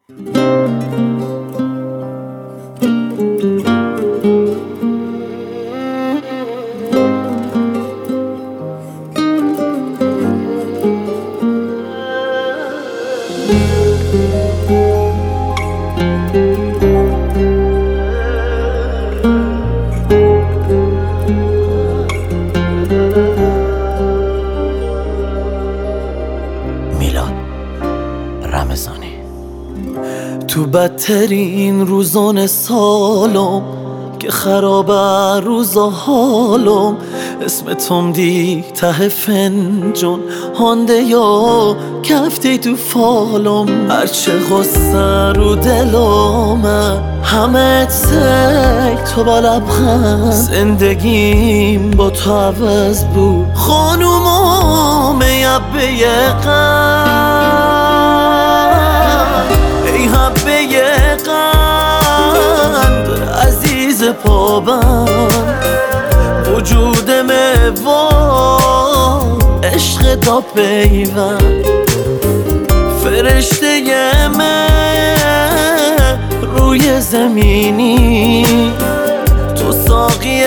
تو بدترین روزان سالم که خراب روزا حالم، اسم تم دی ته فنجون هانده یا کفتی تو فالم. هرچه غصه رو دلومه همه سگ تو با لبخند، زندگیم با تو عوض بود خانومم یبه ای حبه قند عزیز پابند، وجودم و عشق دا پیوند. فرشته من روی زمینی، تو ساقی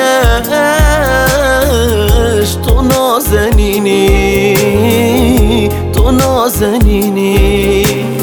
عشق، تو نازنینی، تو نازنینی.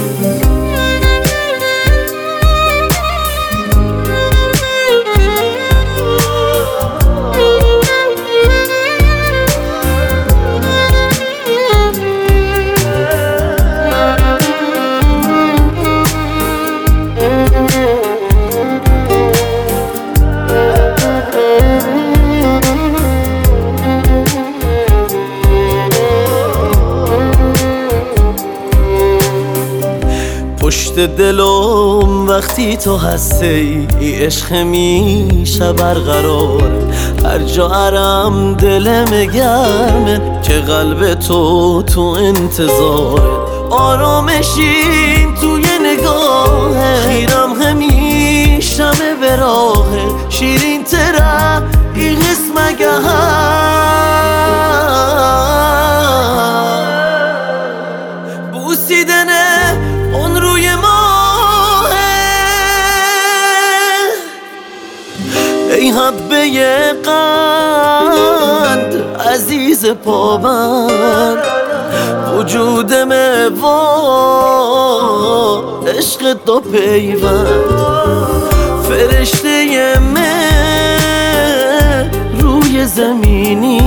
پشت دلم وقتی تو هستی، عشق میشه برقرار. هر جا عرم دلم گرمه که قلب تو انتظاره. آرامشین توی نگاهه، خیرم همیشه به راهه. شیرین تره این قسمگه بوسیدنه اون روی ماه. ای حبه قند عزیز پابند، وجودم و عشق دو پیوند. فرشته من روی زمینی،